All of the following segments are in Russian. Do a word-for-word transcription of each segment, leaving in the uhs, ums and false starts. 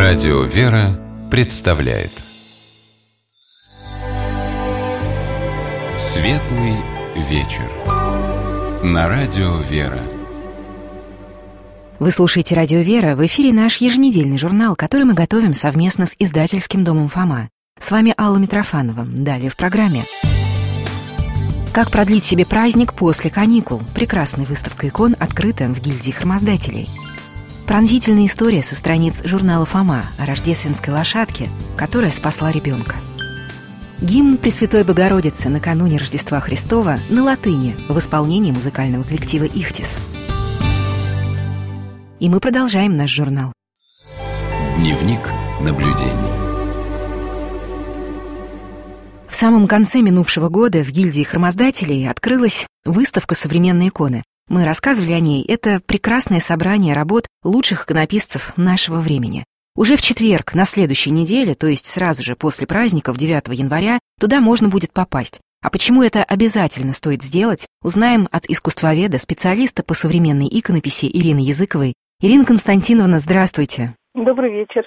Радио «Вера» представляет Светлый вечер на Радио «Вера». Вы слушаете «Радио Вера», в эфире наш еженедельный журнал, который мы готовим совместно с издательским домом «Фома». С вами Алла Митрофанова. Далее в программе. Как продлить себе праздник после каникул? Прекрасная выставка икон открыта в гильдии храмоздателей. Пронзительная история со страниц журнала «Фома» о рождественской лошадке, которая спасла ребенка. Гимн Пресвятой Богородицы накануне Рождества Христова на латыни в исполнении музыкального коллектива «Ихтис». И мы продолжаем наш журнал. Дневник наблюдений. В самом конце минувшего года в гильдии храмоздателей открылась выставка современной иконы. Мы рассказывали о ней. Это прекрасное собрание работ лучших иконописцев нашего времени. Уже в четверг, на следующей неделе, то есть сразу же после праздников, девятого января, туда можно будет попасть. А почему это обязательно стоит сделать, узнаем от искусствоведа, специалиста по современной иконописи Ирины Языковой. Ирина Константиновна, здравствуйте. Добрый вечер.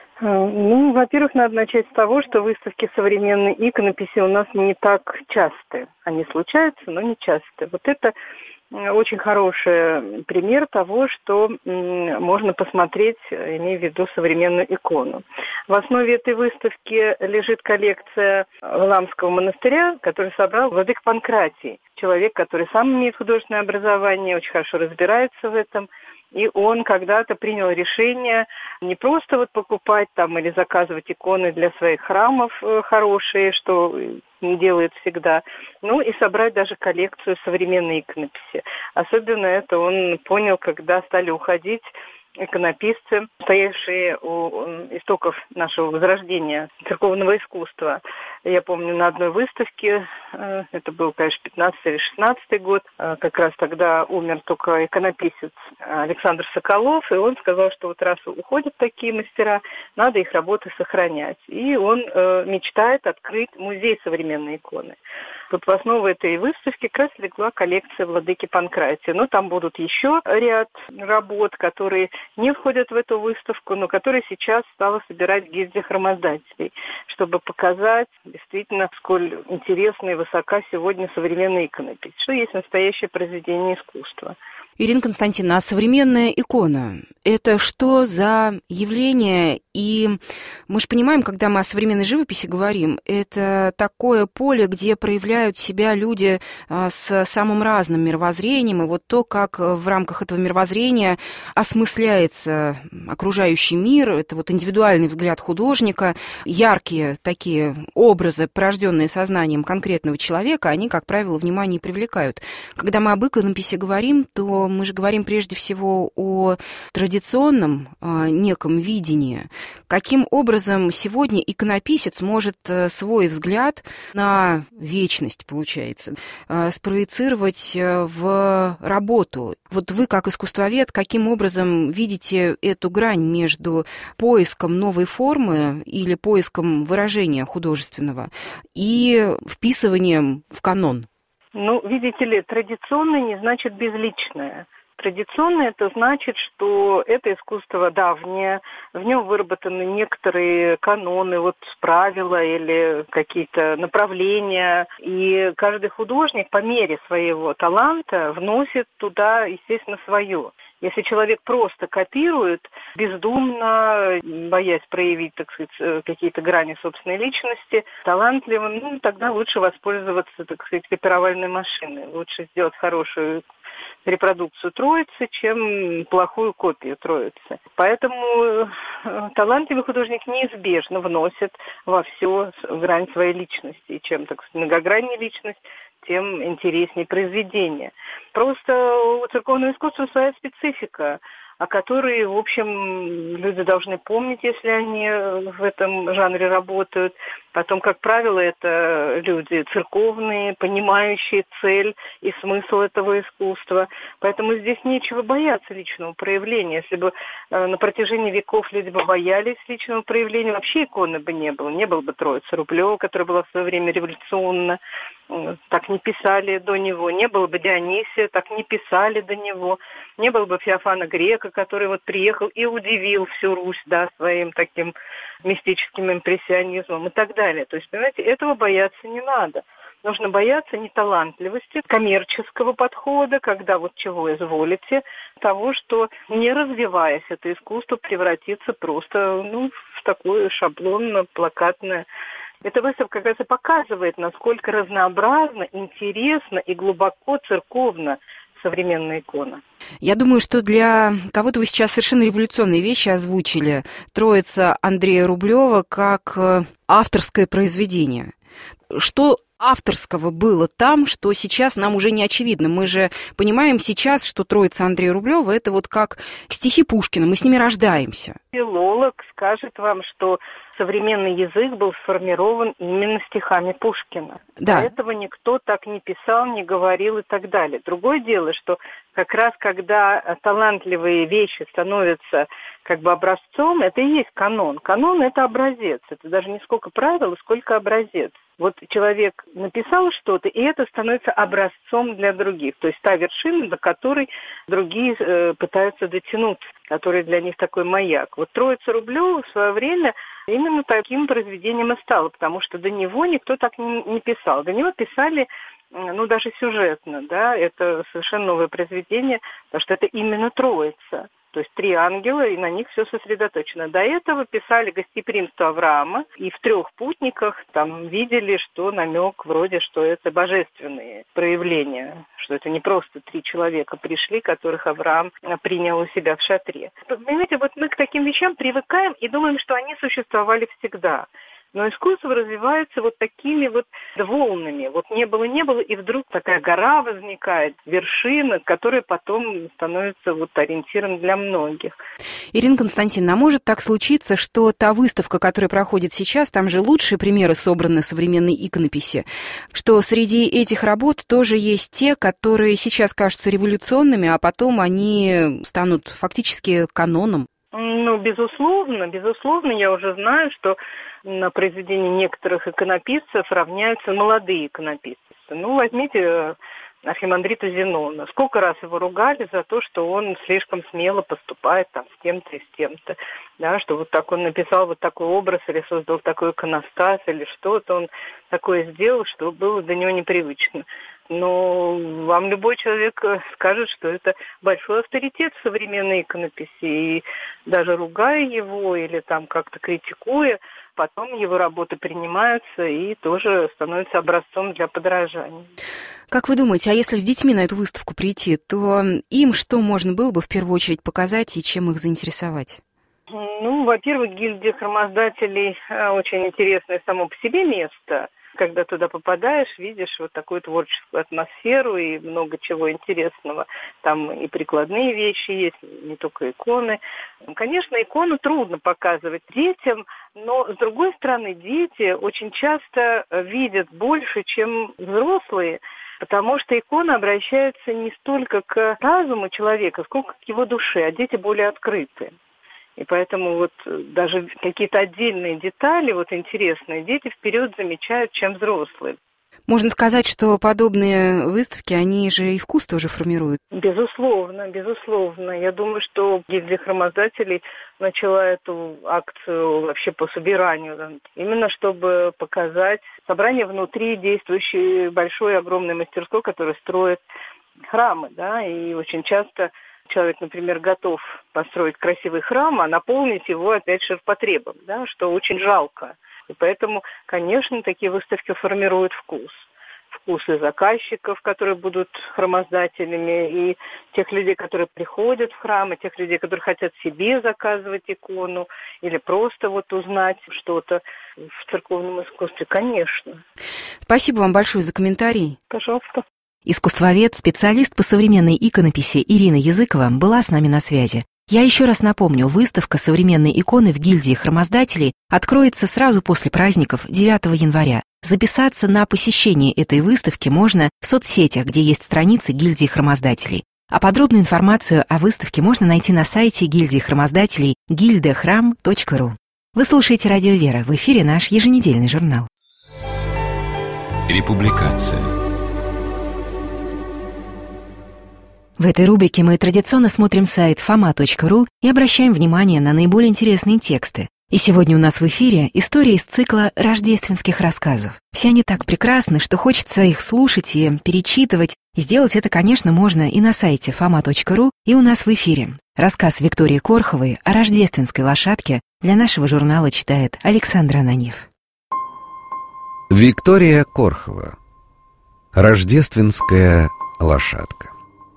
Ну, во-первых, надо начать с того, что выставки современной иконописи у нас не так часты. Они случаются, но не часто. Вот это очень хороший пример того, что можно посмотреть, имея в виду современную икону. В основе этой выставки лежит коллекция Валаамского монастыря, который собрал владыка Панкратий. Человек, который сам имеет художественное образование, очень хорошо разбирается в этом. И он когда-то принял решение не просто вот покупать там или заказывать иконы для своих храмов хорошие, что не делает всегда, но и собрать даже коллекцию современной иконописи. Особенно это он понял, когда стали уходить иконописцы, стоявшие у истоков нашего возрождения церковного искусства. Я помню, на одной выставке, это был, конечно, пятнадцатый или шестнадцатый год, как раз тогда умер только иконописец Александр Соколов, и он сказал, что вот раз уходят такие мастера, надо их работы сохранять. И он мечтает открыть музей современной иконы. Вот в основу этой выставки как раз легла коллекция владыки Панкратия. Но там будут еще ряд работ, которые не входят в эту выставку, но которые сейчас стала собирать гильдия храмоздателей, чтобы показать действительно, сколь интересна и высока сегодня современная иконопись, что есть настоящее произведение искусства. Ирина Константиновна, а современная икона – это что за явление? И мы же понимаем, когда мы о современной живописи говорим, это такое поле, где проявляют себя люди с самым разным мировоззрением, и вот то, как в рамках этого мировоззрения осмысляется окружающий мир, это вот индивидуальный взгляд художника, яркие такие образы, порожденные сознанием конкретного человека, они, как правило, внимание привлекают. Когда мы об иконописи говорим, то мы же говорим прежде всего о традиционном э, неком видении. Каким образом сегодня иконописец может э, свой взгляд на вечность, получается, э, спроецировать э, в работу? Вот вы, как искусствовед, каким образом видите эту грань между поиском новой формы или поиском выражения художественного и вписыванием в канон? Ну, видите ли, традиционное не значит безличное. Традиционное это значит, что это искусство давнее, в нем выработаны некоторые каноны, вот правила или какие-то направления, и каждый художник по мере своего таланта вносит туда, естественно, свое. Если человек просто копирует, бездумно, боясь проявить, так сказать, какие-то грани собственной личности, талантливо, ну, тогда лучше воспользоваться, так сказать, копировальной машиной. Лучше сделать хорошую репродукцию Троицы, чем плохую копию Троицы. Поэтому талантливый художник неизбежно вносит во все грань своей личности. И чем, так сказать, многограннее личность, тем интереснее произведение. Просто у церковного искусства своя специфика, о которой, в общем, люди должны помнить, если они в этом жанре работают. Потом, как правило, это люди церковные, понимающие цель и смысл этого искусства. Поэтому здесь нечего бояться личного проявления. Если бы э, на протяжении веков люди бы боялись личного проявления, вообще иконы бы не было. Не было бы Троицы Рублева, которая была в свое время революционна. так не писали до него, не было бы Дионисия, так не писали до него, не было бы Феофана Грека, который вот приехал и удивил всю Русь, да, своим таким мистическим импрессионизмом и так далее. То есть, понимаете, этого бояться не надо. Нужно бояться неталантливости, коммерческого подхода, когда вот чего изволите, того, что, не развиваясь, это искусство превратится просто ну, в такое шаблонно-плакатное. Эта выставка как раз и показывает, насколько разнообразно, интересно и глубоко церковно современная икона. Я думаю, что для кого-то вы сейчас совершенно революционные вещи озвучили. Троица Андрея Рублева как авторское произведение. Что авторского было там, что сейчас нам уже не очевидно. Мы же понимаем сейчас, что троица Андрея Рублева это вот как стихи Пушкина, мы с ними рождаемся. Филолог скажет вам, что современный язык был сформирован именно стихами Пушкина. Да. До этого никто так не писал, не говорил и так далее. Другое дело, что как раз когда талантливые вещи становятся как бы образцом, это и есть канон. Канон – это образец. Это даже не сколько правил, сколько образец. Вот человек написал что-то, и это становится образцом для других. То есть та вершина, до которой другие э, пытаются дотянуться, который для них такой маяк. Вот троица Рублева в свое время именно таким произведением и стала, потому что до него никто так не, не писал. До него писали, ну, даже сюжетно, да, это совершенно новое произведение, потому что это именно троица. То есть три ангела, и на них все сосредоточено. До этого писали гостеприимство Авраама, и в трех путниках там видели, что намек вроде, что это божественные проявления, что это не просто три человека пришли, которых Авраам принял у себя в шатре. Понимаете, вот мы к таким вещам привыкаем и думаем, что они существовали всегда. Но искусство развивается вот такими вот волнами. Вот не было, не было, и вдруг такая гора возникает, вершина, которая потом становится вот ориентиром для многих. Ирина Константиновна, а может так случиться, что та выставка, которая проходит сейчас, там же лучшие примеры собраны современной иконописи, что среди этих работ тоже есть те, которые сейчас кажутся революционными, а потом они станут фактически каноном? Ну, безусловно, безусловно, я уже знаю, что на произведения некоторых иконописцев равняются молодые иконописцы. Ну, возьмите архимандрита Зенона. Сколько раз его ругали за то, что он слишком смело поступает там с тем-то и с тем-то. Да, что вот так он написал вот такой образ или создал такой иконостас, или что-то он такое сделал, что было для него непривычно. Но вам любой человек скажет, что это большой авторитет в современной иконописи. И даже ругая его или там как-то критикуя, потом его работы принимаются и тоже становятся образцом для подражания. Как вы думаете, а если с детьми на эту выставку прийти, то им что можно было бы в первую очередь показать и чем их заинтересовать? Ну, во-первых, гильдия храмоздателей очень интересное само по себе место. Когда туда попадаешь, видишь вот такую творческую атмосферу и много чего интересного. Там и прикладные вещи есть, не только иконы. Конечно, икону трудно показывать детям, но, с другой стороны, дети очень часто видят больше, чем взрослые, потому что икона обращается не столько к разуму человека, сколько к его душе, а дети более открыты. И поэтому вот даже какие-то отдельные детали, вот интересные, дети вперед замечают, чем взрослые. Можно сказать, что подобные выставки, они же и вкус тоже формируют. Безусловно, безусловно. Я думаю, что гильдия храмоздателей начала эту акцию вообще по собиранию, именно чтобы показать собрание внутри действующей большой, огромной мастерской, которая строит храмы, да, и очень часто человек, например, готов построить красивый храм, а наполнить его опять ширпотребом, да, что очень жалко. И поэтому, конечно, такие выставки формируют вкус. Вкусы заказчиков, которые будут храмоздателями, и тех людей, которые приходят в храм, и тех людей, которые хотят себе заказывать икону, или просто вот узнать что-то в церковном искусстве, конечно. Спасибо вам большое за комментарий. Пожалуйста. Искусствовед, специалист по современной иконописи Ирина Языкова была с нами на связи. Я еще раз напомню, выставка современной иконы в гильдии храмоздателей откроется сразу после праздников девятого января. Записаться на посещение этой выставки можно в соцсетях, где есть страницы гильдии храмоздателей. А подробную информацию о выставке можно найти на сайте гильдии храмоздателей гильдия храм точка ру. Вы слушаете «Радио Вера», в эфире наш еженедельный журнал. Републикация. В этой рубрике мы традиционно смотрим сайт фома точка ру и обращаем внимание на наиболее интересные тексты. И сегодня у нас в эфире история из цикла рождественских рассказов. Все они так прекрасны, что хочется их слушать и перечитывать. И сделать это, конечно, можно и на сайте фома точка ру, и у нас в эфире. Рассказ Виктории Корховой о рождественской лошадке для нашего журнала читает Александр Ананьев. Виктория Корхова. Рождественская лошадка.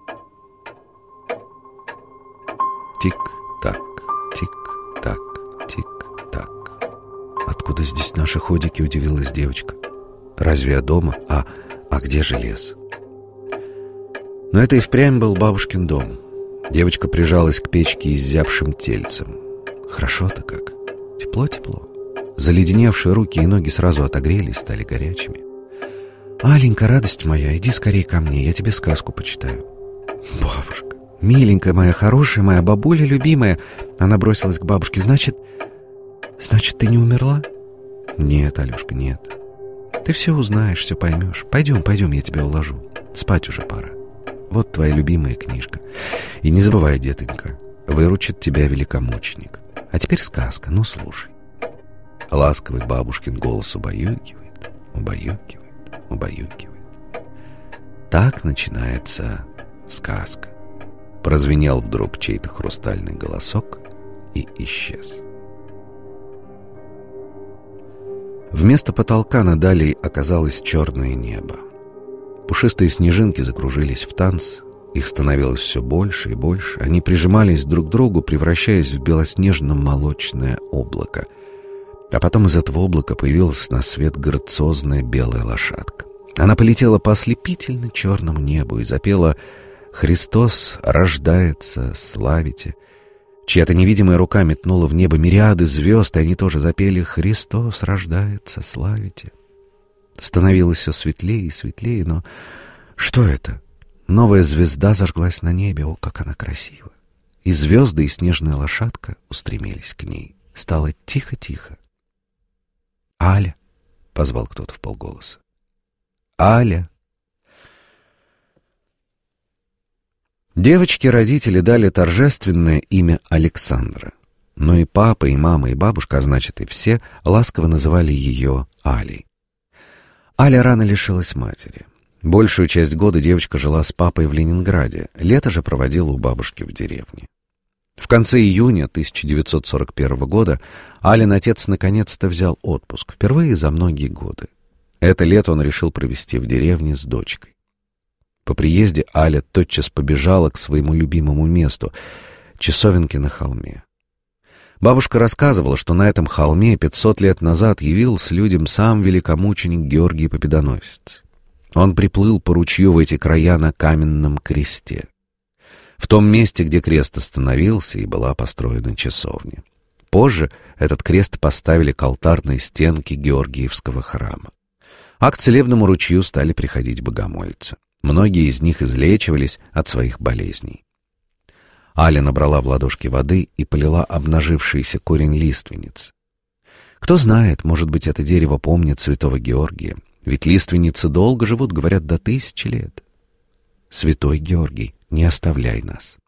Тик-так, тик-так, тик-так. Откуда здесь наши ходики, удивилась девочка. Разве я дома? А, а где же лес? Но это и впрямь был бабушкин дом. Девочка прижалась к печке изябшим тельцем. Хорошо-то как. Тепло-тепло. Заледеневшие руки и ноги сразу отогрелись, стали горячими. «Аленька, радость моя, иди скорее ко мне, я тебе сказку почитаю». «Бабушка, миленькая моя, хорошая моя, бабуля любимая». Она бросилась к бабушке. «Значит, значит, ты не умерла?» «Нет, Алешка, нет. Ты все узнаешь, все поймешь. Пойдем, пойдем, я тебя уложу. Спать уже пора. Вот твоя любимая книжка. И не забывай, детонька, выручит тебя великомученик. А теперь сказка, ну слушай». Ласковый бабушкин голос убаюкивает, убаюкивает, убаюкивает. Так начинается сказка. Прозвенел вдруг чей-то хрустальный голосок и исчез. Вместо потолка над Алей оказалось черное небо. Пушистые снежинки закружились в танц. Их становилось все больше и больше. Они прижимались друг к другу, превращаясь в белоснежно-молочное облако. А потом из этого облака появилась на свет грациозная белая лошадка. Она полетела по ослепительно черному небу и запела «Христос рождается, славите». Чья-то невидимая рука метнула в небо мириады звезд, и они тоже запели «Христос рождается, славите». Становилось все светлее и светлее, но что это? Новая звезда зажглась на небе, о, как она красива. И звезды, и снежная лошадка устремились к ней. Стало тихо-тихо. «Аля!» — позвал кто-то вполголоса. «Аля!» Девочке родители дали торжественное имя Александра. Но и папа, и мама, и бабушка, а значит и все, ласково называли ее Алей. Аля рано лишилась матери. Большую часть года девочка жила с папой в Ленинграде, лето же проводила у бабушки в деревне. В конце июня тысяча девятьсот сорок первого года Алин отец наконец-то взял отпуск, впервые за многие годы. Это лето он решил провести в деревне с дочкой. По приезде Аля тотчас побежала к своему любимому месту — часовенке на холме. Бабушка рассказывала, что на этом холме пятьсот лет назад явился людям сам великомученик Георгий Победоносец. Он приплыл по ручью в эти края на каменном кресте. В том месте, где крест остановился, и была построена часовня. Позже этот крест поставили к алтарной стенке Георгиевского храма. А к целебному ручью стали приходить богомольцы. Многие из них излечивались от своих болезней. Аля набрала в ладошки воды и полила обнажившийся корень лиственницы. Кто знает, может быть, это дерево помнит святого Георгия, ведь лиственницы долго живут, говорят, до тысячи лет. «Святой Георгий, не оставляй нас».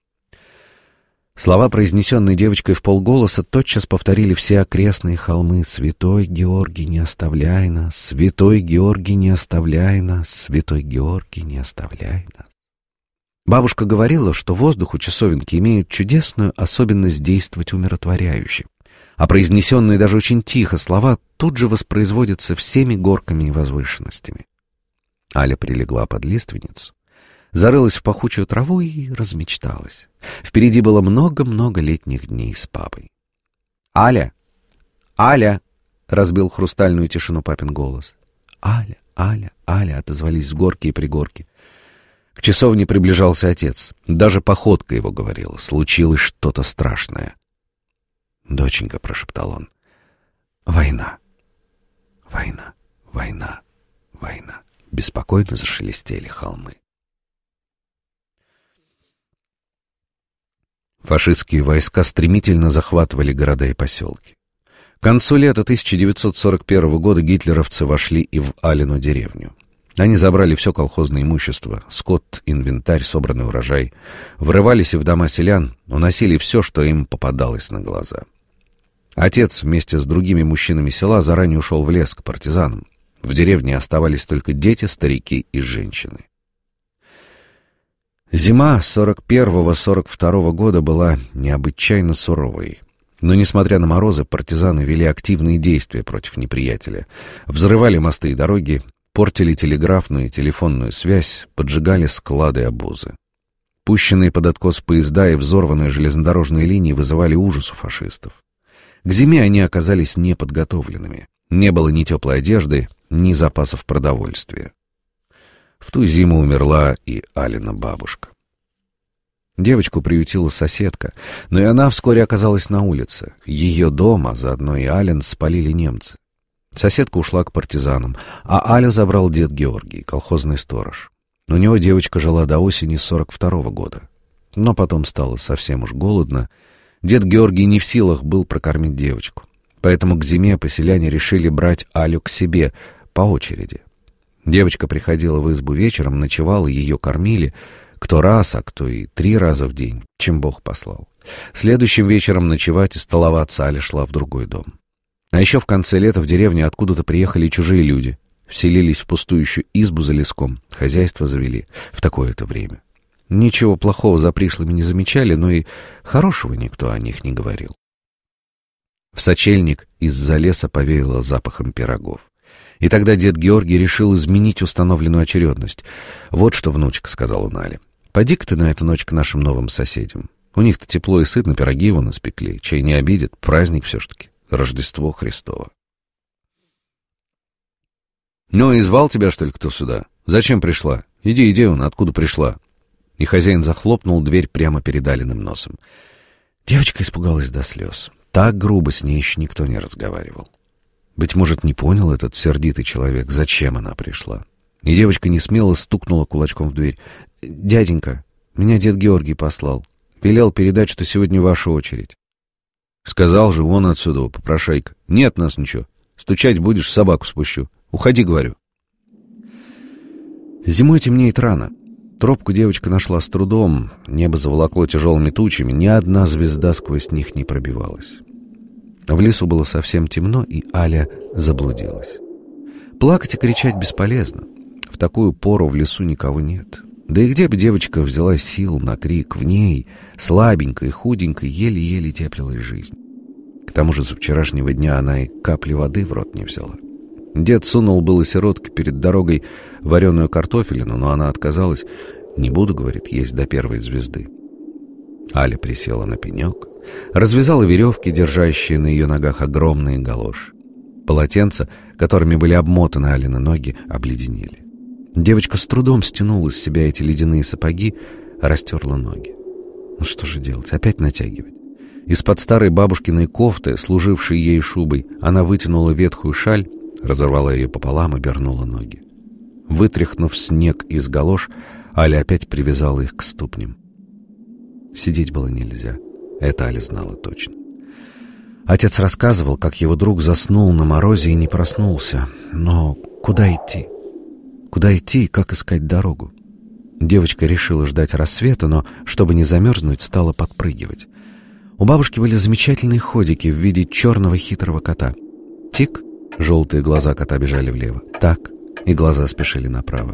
Слова, произнесенные девочкой вполголоса, тотчас повторили все окрестные холмы. «Святой Георгий, не оставляй нас! Святой Георгий, не оставляй нас! Святой Георгий, не оставляй нас!» Бабушка говорила, что воздух у часовенки имеет чудесную особенность действовать умиротворяюще, а произнесенные даже очень тихо слова тут же воспроизводятся всеми горками и возвышенностями. Аля прилегла под лиственницу, зарылась в пахучую траву и размечталась. Впереди было много-много летних дней с папой. «Аля! Аля!» — разбил хрустальную тишину папин голос. «Аля! Аля! Аля!» — отозвались с горки и пригорки. К часовне приближался отец. Даже походка его говорила. Случилось что-то страшное. «Доченька», — прошептал он, — «война! Война! Война! Война!» Беспокойно зашелестели холмы. Фашистские войска стремительно захватывали города и поселки. К концу лета тысяча девятьсот сорок первого года гитлеровцы вошли и в Алину деревню. Они забрали все колхозное имущество, скот, инвентарь, собранный урожай, врывались и в дома селян, уносили все, что им попадалось на глаза. Отец вместе с другими мужчинами села заранее ушел в лес к партизанам. В деревне оставались только дети, старики и женщины. Зима сорок первого — сорок второго года была необычайно суровой. Но, несмотря на морозы, партизаны вели активные действия против неприятеля. Взрывали мосты и дороги, портили телеграфную и телефонную связь, поджигали склады и обозы. Пущенные под откос поезда и взорванные железнодорожные линии вызывали ужас у фашистов. К зиме они оказались неподготовленными. Не было ни теплой одежды, ни запасов продовольствия. В ту зиму умерла и Алина бабушка. Девочку приютила соседка, но и она вскоре оказалась на улице. Ее дом, а заодно и Алин, спалили немцы. Соседка ушла к партизанам, а Алю забрал дед Георгий, колхозный сторож. У него девочка жила до осени сорок второго года. Но потом стало совсем уж голодно. Дед Георгий не в силах был прокормить девочку. Поэтому к зиме поселяне решили брать Алю к себе по очереди. Девочка приходила в избу вечером, ночевала, ее кормили, кто раз, а кто и три раза в день, чем Бог послал. Следующим вечером ночевать и столоваться Аля шла в другой дом. А еще в конце лета в деревню откуда-то приехали чужие люди, вселились в пустующую избу за леском, хозяйство завели в такое-то время. Ничего плохого за пришлыми не замечали, но и хорошего никто о них не говорил. В сочельник из-за леса повеяло запахом пирогов. И тогда дед Георгий решил изменить установленную очередность. «Вот что, внучка», — сказал он Але, — «поди-ка ты на эту ночь к нашим новым соседям. У них-то тепло и сытно, пироги вон испекли, чай не обидят, праздник все-таки, Рождество Христово». «Ну и звал тебя, что ли, кто сюда? Зачем пришла? Иди, иди он, откуда пришла?» И хозяин захлопнул дверь прямо перед Алиным носом. Девочка испугалась до слез. Так грубо с ней еще никто не разговаривал. Быть может, не понял этот сердитый человек, зачем она пришла. И девочка несмело стукнула кулачком в дверь. «Дяденька, меня дед Георгий послал. Велел передать, что сегодня ваша очередь». «Сказал же, вон отсюда, попрошайка. Нет нас ничего. Стучать будешь, собаку спущу. Уходи, говорю». Зимой темнеет рано. Тропку девочка нашла с трудом. Небо заволокло тяжелыми тучами. Ни одна звезда сквозь них не пробивалась. В лесу было совсем темно, и Аля заблудилась. Плакать и кричать бесполезно. В такую пору в лесу никого нет. Да и где бы девочка взяла сил на крик? В ней, слабенькой, худенькой, еле-еле теплилась жизнь. К тому же со вчерашнего дня она и капли воды в рот не взяла. Дед сунул было сиротке перед дорогой вареную картофелину, но она отказалась. «Не буду, — говорит, — есть до первой звезды». Аля присела на пенек, развязала веревки, держащие на ее ногах огромные галоши. Полотенца, которыми были обмотаны Алины ноги, обледенели. Девочка с трудом стянула с себя эти ледяные сапоги, растерла ноги. Ну что же делать? Опять натягивать? Из-под старой бабушкиной кофты, служившей ей шубой, она вытянула ветхую шаль, разорвала ее пополам и обернула ноги. Вытряхнув снег из галош, Аля опять привязала их к ступням. Сидеть было нельзя. Это Аля знала точно. Отец рассказывал, как его друг заснул на морозе и не проснулся. Но куда идти? Куда идти и как искать дорогу? Девочка решила ждать рассвета, но, чтобы не замерзнуть, стала подпрыгивать. У бабушки были замечательные ходики в виде черного хитрого кота. Тик, желтые глаза кота бежали влево. Так, и глаза спешили направо.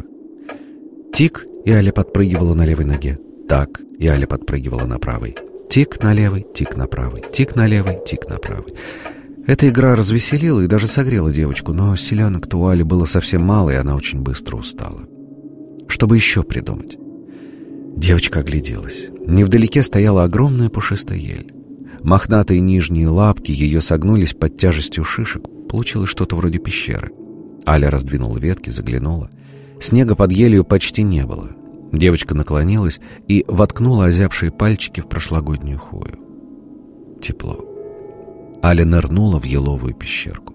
Тик, и Аля подпрыгивала на левой ноге. Так, и Аля подпрыгивала на правой. Тик на левой, тик на правой, тик на левой, тик на правой. Эта игра развеселила и даже согрела девочку, но селенок-то у Али было совсем мало, и она очень быстро устала. Чтобы еще придумать? Девочка огляделась. Невдалеке стояла огромная пушистая ель. Мохнатые нижние лапки ее согнулись под тяжестью шишек. Получилось что-то вроде пещеры. Аля раздвинула ветки, заглянула. Снега под елью почти не было. Девочка наклонилась и воткнула озябшие пальчики в прошлогоднюю хвою. Тепло. Аля нырнула в еловую пещерку.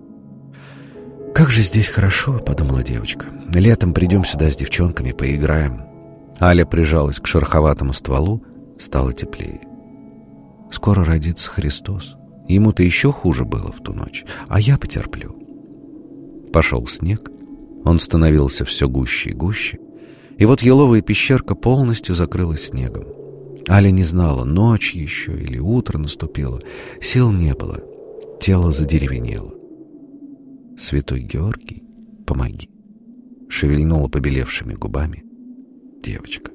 «Как же здесь хорошо», — подумала девочка. «Летом придем сюда с девчонками, поиграем». Аля прижалась к шероховатому стволу, стало теплее. «Скоро родится Христос», Ему-то еще хуже было в ту ночь, а я потерплю. Пошел снег, он становился все гуще и гуще, и вот еловая пещерка полностью закрылась снегом. Аля не знала, ночь еще или утро наступило, сил не было, тело задеревенело. «Святой Георгий, помоги!» — шевельнула побелевшими губами девочка.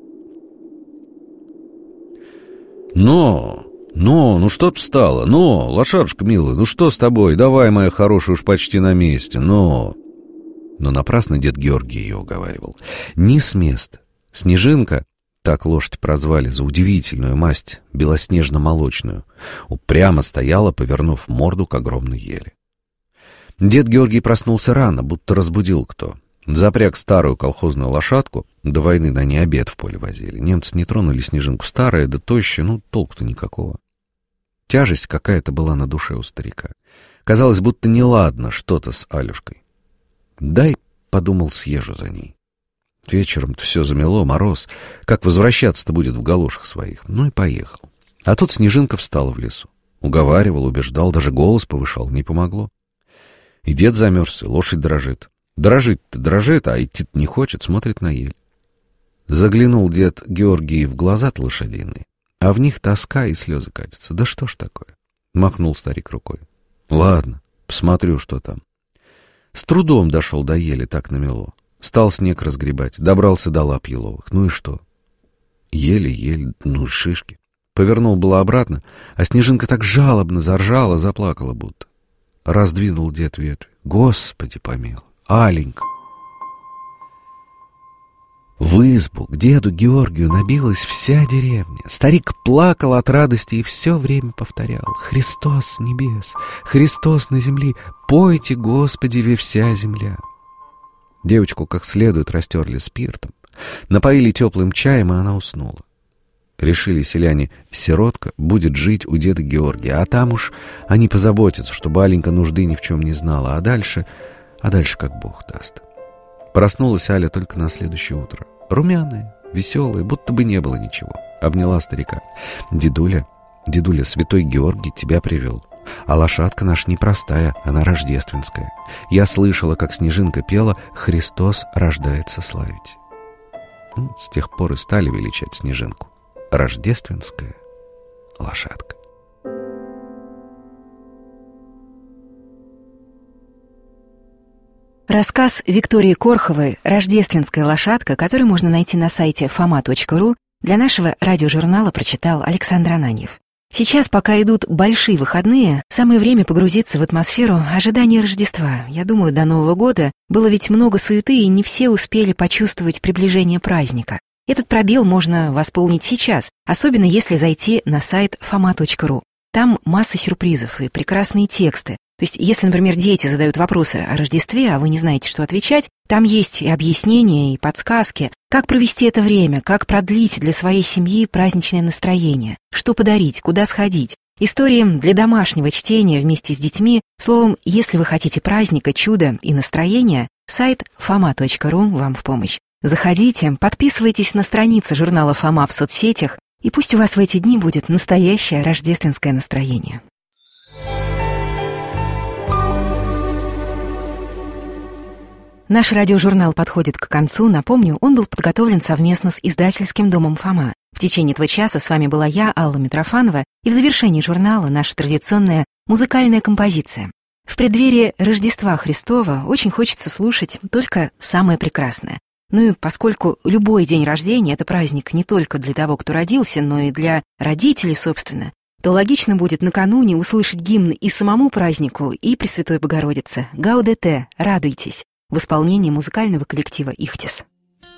«Но, но, ну что ты встала? Но, лошадушка милая, ну что с тобой? Давай, моя хорошая, уж почти на месте, но...» Но напрасно дед Георгий ее уговаривал. «Не с места. Снежинка, так лошадь прозвали за удивительную масть, белоснежно-молочную, упрямо стояла, повернув морду к огромной ели. Дед Георгий проснулся рано, будто разбудил кто. Запряг старую колхозную лошадку, до войны на ней обед в поле возили. Немцы не тронули Снежинку, старая да тощая, ну толку-то никакого. Тяжесть какая-то была на душе у старика. Казалось, будто неладно что-то с Алюшкой. «Дай, — подумал, — съезжу за ней. Вечером-то все замело, мороз. Как возвращаться-то будет в галошах своих?» Ну и поехал. А тут Снежинка встала в лесу. Уговаривал, убеждал, даже голос повышал, не помогло. И дед замерз, и лошадь дрожит. Дрожит-то дрожит, а идти-то не хочет, смотрит на ель. Заглянул дед Георгий в глаза-то лошадиные, а в них тоска и слезы катятся. Да что ж такое? Махнул старик рукой. «Ладно, посмотрю, что там». С трудом дошел до ели, так намело. Стал снег разгребать, добрался до лап еловых. Ну и что? Еле-еле, ну шишки. Повернул было обратно, а Снежинка так жалобно заржала, заплакала будто. Раздвинул дед ветви. «Господи помилуй, Аленька!» В избу к деду Георгию набилась вся деревня. Старик плакал от радости и все время повторял: «Христос с небес, Христос на земле, пойте, Господи, ве вся земля». Девочку как следует растерли спиртом, напоили теплым чаем, и она уснула. Решили селяне: сиротка будет жить у деда Георгия, а там уж они позаботятся, чтобы Аленька нужды ни в чем не знала, а дальше, а дальше как Бог даст. Проснулась Аля только на следующее утро. Румяная, веселая, будто бы не было ничего. Обняла старика. «Дедуля, дедуля, святой Георгий тебя привел. А лошадка наша непростая, она рождественская. Я слышала, как Снежинка пела: «Христос рождается славить». Ну, с тех пор и стали величать Снежинку. Рождественская лошадка. Рассказ Виктории Корховой «Рождественская лошадка», который можно найти на сайте фома точка ру, для нашего радиожурнала прочитал Александр Ананьев. Сейчас, пока идут большие выходные, самое время погрузиться в атмосферу ожидания Рождества. Я думаю, до Нового года было ведь много суеты, и не все успели почувствовать приближение праздника. Этот пробел можно восполнить сейчас, особенно если зайти на сайт фома точка ру. Там масса сюрпризов и прекрасные тексты. То есть, если, например, дети задают вопросы о Рождестве, а вы не знаете, что отвечать, там есть и объяснения, и подсказки, как провести это время, как продлить для своей семьи праздничное настроение, что подарить, куда сходить. Истории для домашнего чтения вместе с детьми. Словом, если вы хотите праздника, чуда и настроения, сайт фома точка ру вам в помощь. Заходите, подписывайтесь на страницы журнала «Фома» в соцсетях, и пусть у вас в эти дни будет настоящее рождественское настроение. Наш радиожурнал подходит к концу. Напомню, он был подготовлен совместно с издательским домом «Фома». В течение этого часа с вами была я, Алла Митрофанова, и в завершении журнала наша традиционная музыкальная композиция. В преддверии Рождества Христова очень хочется слушать только самое прекрасное. Ну и поскольку любой день рождения — это праздник не только для того, кто родился, но и для родителей, собственно, то логично будет накануне услышать гимн и самому празднику, и Пресвятой Богородице «Гаудете», «Радуйтесь», в исполнении музыкального коллектива «Ихтис».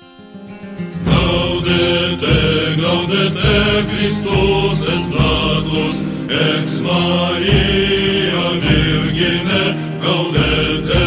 Gaudete, gaudete, Christus est natus, ex Maria Virgine, gaudete,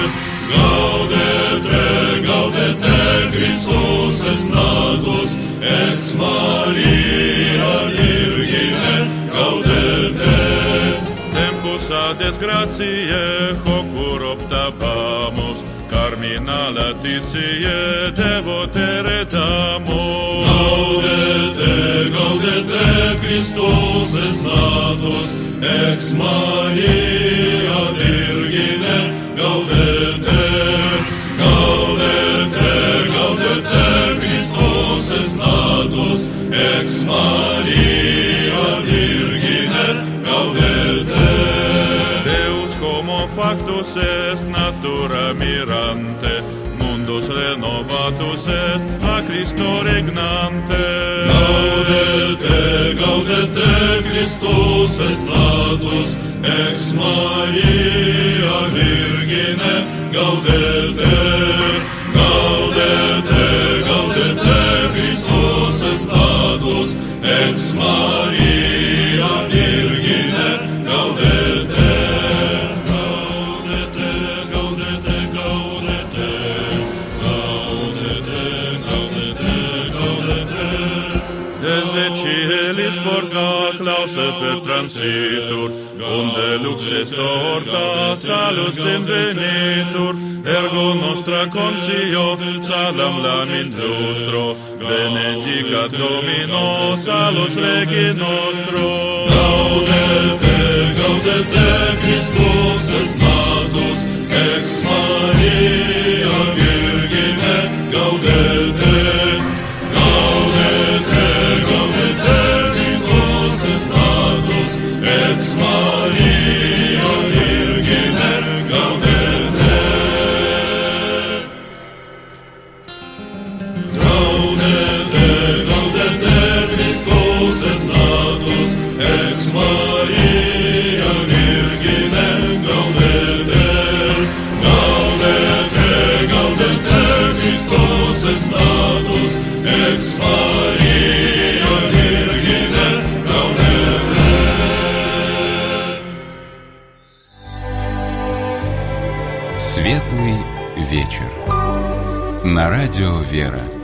gaudete, gaudete, Christus est natus, ex Maria Virgine, gaudete. Tempus ad disgratiae hoc optabamus, carmina latitiae devotere damus. Gaudete, gaudete, Christus est natus, ex ex Maria Virgine, gaudete, gaudete, gaudete, Christus est natus, ex Maria Virgine, gaudete. Deus homo factus est natura mirante, mundus renovatus est a Christo regnante. Gaudete, gaudete, Christus est natus, ex Maria Virgine, gaudete, gaudete, gaudete, Christus est natus, ex Maria Virgine, gaudete, gaudete, gaudete, gaudete, gaudete, gaudete, gaudete. Ezecielis porta clausa per transitur, unde lux est orta salus invenitur, ergo nostra consio salam lamint lustro, benedicat Domino salus Regi nostro. Gaudete, gaudete, Christus est natus, ex Maria Virgine, gaudete, gaudete, gaudete, Christus est natus, ex Maria Virgine, gaudete. Gaudete, gaudete, Christus est natus, ex Maria Virgine, gaudete. Gaudete, gaudete, Christus est natus, ex Maria Virgine, gaudete. Светлый вечер. На радио «Вера».